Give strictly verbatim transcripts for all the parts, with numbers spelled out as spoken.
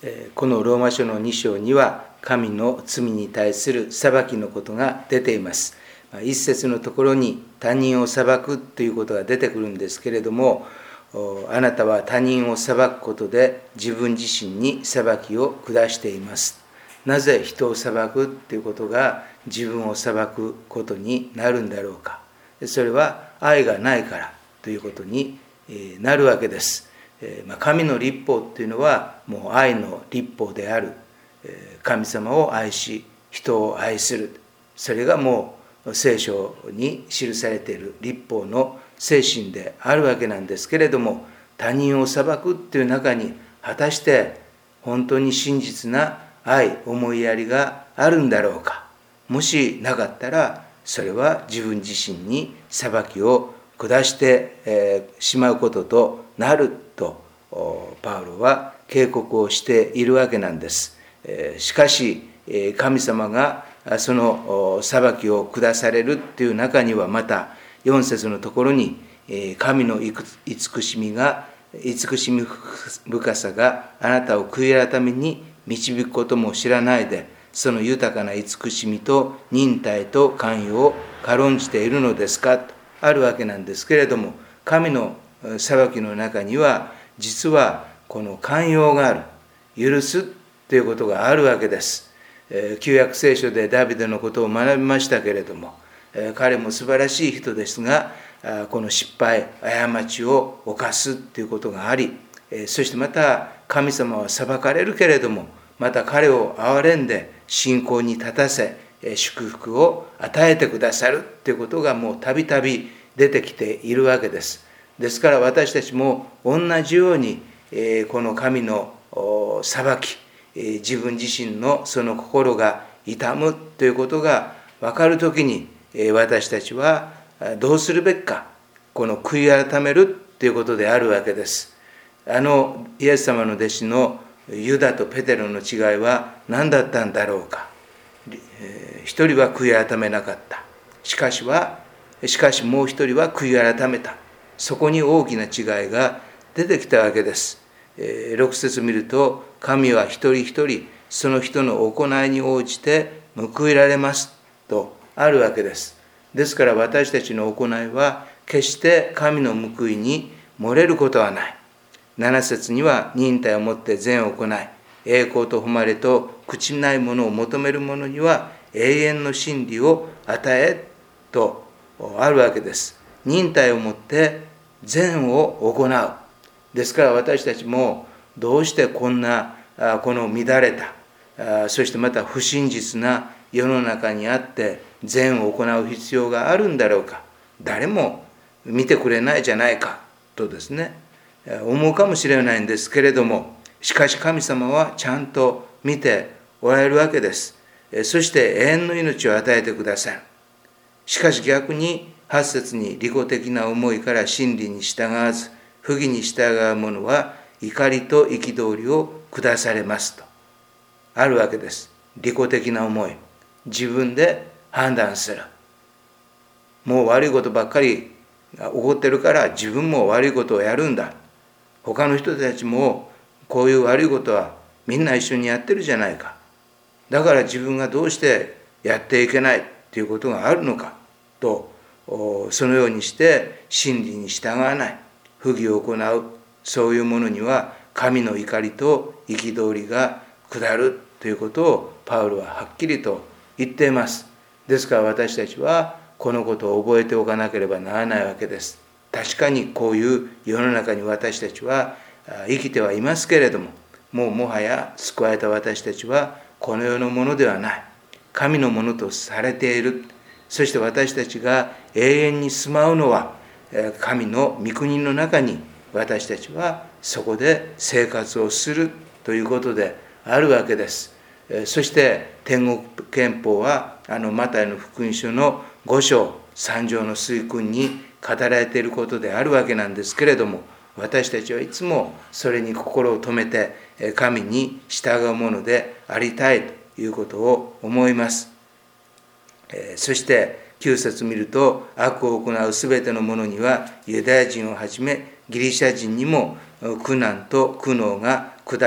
このローマ書のに章には神の罪に対する裁きのことが出ています。一節のところに他人を裁くということが出てくるんですけれども、あなたは他人を裁くことで自分自身に裁きを下しています。なぜ人を裁くということが自分を裁くことになるんだろうか。それは愛がないからということになるわけです。神の律法というのはもう愛の律法である。神様を愛し人を愛する、それがもう聖書に記されている律法の精神であるわけなんですけれども、他人を裁くという中に果たして本当に真実な愛、思いやりがあるんだろうか。もしなかったらそれは自分自身に裁きを下してしまうこととなるとパウロは警告をしているわけなんです。しかし神様がその裁きを下されるという中には、またよん節のところに神の慈しみが慈しみ深さがあなたを悔い改めに導くことも知らないで、その豊かな慈しみと忍耐と寛容を軽んじているのですかとあるわけなんですけれども、神の裁きの中には実はこの寛容がある、許すということがあるわけです。旧約聖書でダビデのことを学びましたけれども、彼も素晴らしい人ですが、この失敗、過ちを犯すということがあり、そしてまた神様は裁かれるけれども、また彼を憐れんで信仰に立たせ、祝福を与えてくださるということがもうたびたび出てきているわけです。ですから私たちも同じようにこの神の裁き、自分自身のその心が痛むということが分かるときに、私たちはどうするべきか、この悔い改めるということであるわけです。あのイエス様の弟子のユダとペテロの違いは何だったんだろうか。一人は悔い改めなかった。しかしはしかしもう一人は悔い改めた。そこに大きな違いが出てきたわけです。ろく節見ると、神は一人一人その人の行いに応じて報いられますとあるわけです。ですから私たちの行いは決して神の報いに漏れることはない。なな節には、忍耐をもって善を行い、栄光と誉れと朽ちないものを求める者には永遠の真理を与えとあるわけです。忍耐をもって善を行う。ですから私たちもどうしてこんなこの乱れた、そしてまた不真実な世の中にあって善を行う必要があるんだろうか。誰も見てくれないじゃないかとですね、思うかもしれないんですけれども、しかし神様はちゃんと見ておられるわけです。そして永遠の命を与えてくださる。しかし逆にはち節に、利己的な思いから真理に従わず不義に従う者は怒りと憤りを下されますとあるわけです。利己的な思い、自分で判断する。もう悪いことばっかり起こってるから自分も悪いことをやるんだ。他の人たちもこういう悪いことはみんな一緒にやってるじゃないか。だから自分がどうしてやっていけないということがあるのかと、そのようにして真理に従わない、不義を行う、そういうものには神の怒りと憤りが下るということをパウロははっきりと言っています。ですから私たちはこのことを覚えておかなければならないわけです。確かにこういう世の中に私たちは生きてはいますけれども、もうもはや救われた私たちはこの世のものではない、神のものとされている。そして私たちが永遠に住まうのは神の御国の中に、私たちはそこで生活をするということであるわけです。そして天国憲法はあのマタイの福音書のご章さん条の推訓に語られていることであるわけなんですけれども、私たちはいつもそれに心を留めて神に従うものでありたいということを思います。そしてきゅう節見ると、悪を行うすべての者にはユダヤ人をはじめギリシャ人にも苦難と苦悩が下り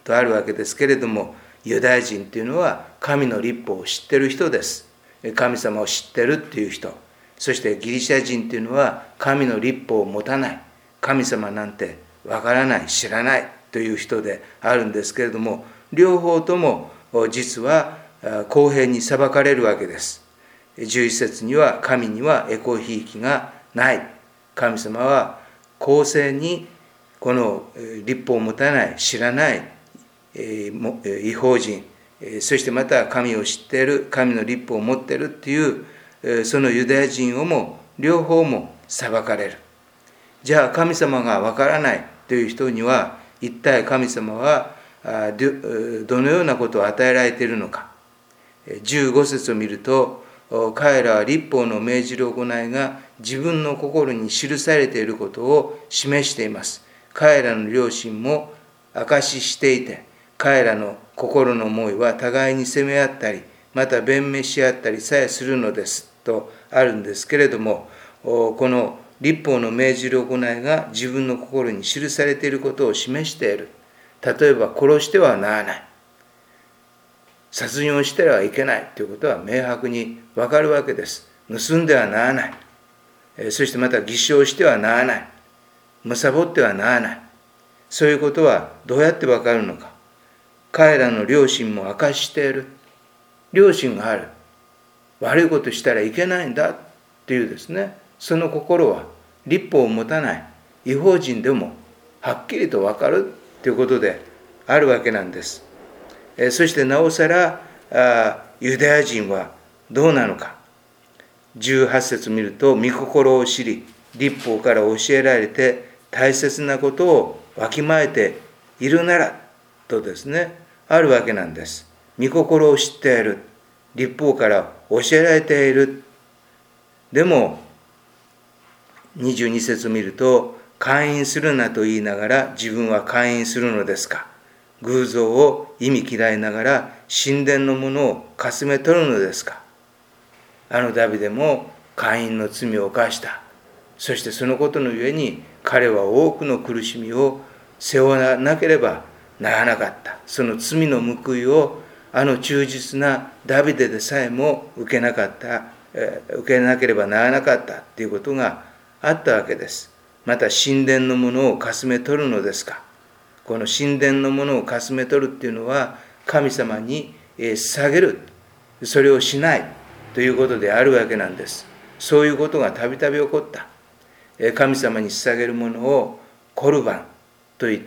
とあるわけですけれども、ユダヤ人というのは神の律法を知っている人です。神様を知ってるっていう人。そしてギリシャ人というのは神の律法を持たない。神様なんてわからない、知らないという人であるんですけれども、両方とも実は公平に裁かれるわけです。じゅういち節には、神にはえこひいきがない。神様は公正にこの律法を持たない、知らない異邦人、そしてまた神を知っている、神の律法を持っているっていうそのユダヤ人をも両方も裁かれる。じゃあ神様がわからないという人には、一体神様はどのようなことを与えられているのか。じゅうご節を見ると、彼らは律法の命じる行いが自分の心に記されていることを示しています。彼らの良心も証ししていて、彼らの心の思いは互いに責め合ったり、また弁明し合ったりさえするのですとあるんですけれども、この律法の命じる行いが自分の心に記されていることを示している。例えば、殺してはならない、殺人をしてはいけないということは明白にわかるわけです。盗んではならない、そしてまた偽証してはならない、貪ってはならない。そういうことはどうやってわかるのか。彼らの良心も明かしている。良心がある。悪いことしたらいけないんだっていうですね、その心は律法を持たない異邦人でもはっきりとわかるということであるわけなんです。そしてなおさらユダヤ人はどうなのか。じゅうはち節見ると、御心を知り律法から教えられて大切なことをわきまえているならとですね、あるわけなんです。御心を知っている、律法から教えられている。でもにじゅうに節を見ると、姦淫するなと言いながら自分は姦淫するのですか。偶像を忌み嫌いながら神殿のものをかすめ取るのですか。あのダビデも姦淫の罪を犯した。そしてそのことのゆえに彼は多くの苦しみを背負わなければならなかった。その罪の報いをあの忠実なダビデでさえも受けなかった、えー、受けなければならなかったということがあったわけです。また神殿のものをかすめ取るのですか。この神殿のものをかすめ取るっていうのは、神様に捧げる、それをしないということであるわけなんです。そういうことがたびたび起こった。神様に捧げるものをコルバンといって、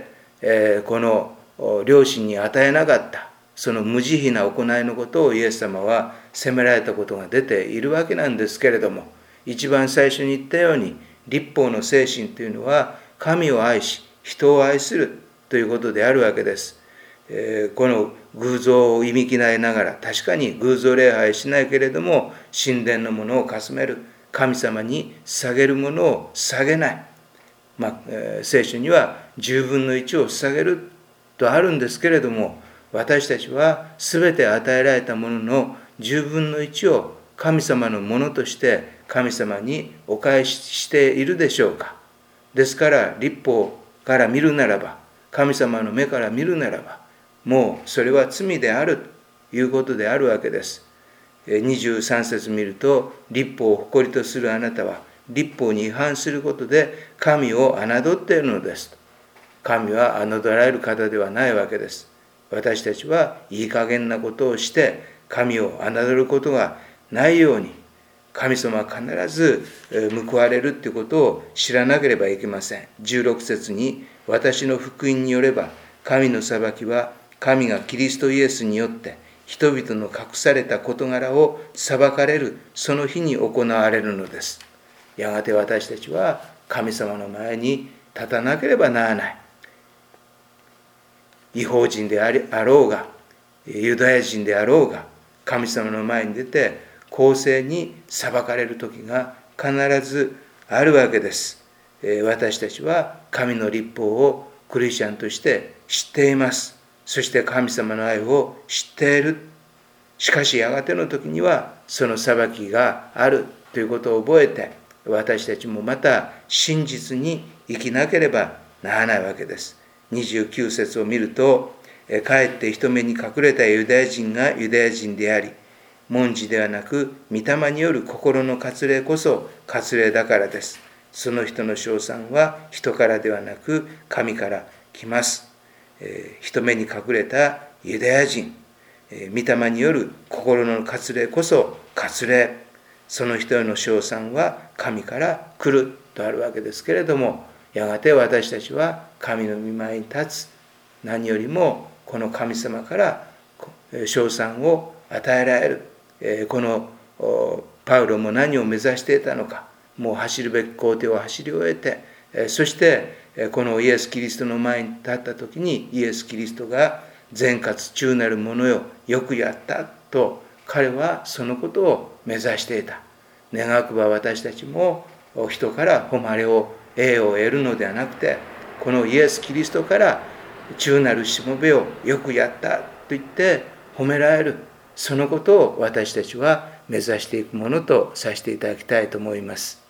この両親に与えなかった、その無慈悲な行いのことをイエス様は責められたことが出ているわけなんですけれども、一番最初に言ったように、律法の精神というのは神を愛し人を愛するということであるわけです。えー、この偶像を忌み嫌いながら、確かに偶像礼拝しないけれども神殿のものをかすめる、神様に捧げるものを捧げない、まあえー、聖書にはじゅうぶんのいちを捧げるとあるんですけれども、私たちは全て与えられたもののじゅうぶんのいちを神様のものとして神様にお返ししているでしょうか。ですから律法から見るならば、神様の目から見るならば、もうそれは罪であるということであるわけです。にじゅうさん節見ると、律法を誇りとするあなたは律法に違反することで神を侮っているのです。神は侮られる方ではないわけです。私たちはいい加減なことをして神を侮ることがないように、神様は必ず報われるということを知らなければいけません。じゅうろく節に、私の福音によれば神の裁きは神がキリストイエスによって人々の隠された事柄を裁かれるその日に行われるのです。やがて私たちは神様の前に立たなければならない。異邦人であろうがユダヤ人であろうが、神様の前に出て公正に裁かれる時が必ずあるわけです。私たちは神の律法をクリスチャンとして知っています。そして神様の愛を知っている。しかしやがての時にはその裁きがあるということを覚えて、私たちもまた真実に生きなければならないわけです。 にじゅうきゅう節を見ると、かえって人目に隠れたユダヤ人がユダヤ人であり、文字ではなく御霊による心の割礼こそ割礼だからです。その人の称賛は人からではなく神から来ます。えー、人目に隠れたユダヤ人、えー、御霊による心の割礼こそ割礼、その人への称賛は神から来るとあるわけですけれども、やがて私たちは神の御前に立つ。何よりもこの神様から称賛を与えられる。このパウロも何を目指していたのか、もう走るべき工程を走り終えて、そしてこのイエス・キリストの前に立った時に、イエス・キリストが善かつ忠なる者よ、よくやったと彼はそのことを目指していた。願くば私たちも人から誉れを栄を得るのではなくて、このイエス・キリストから忠なるしもべをよくやったと言って褒められる、そのことを私たちは目指していくものとさせていただきたいと思います。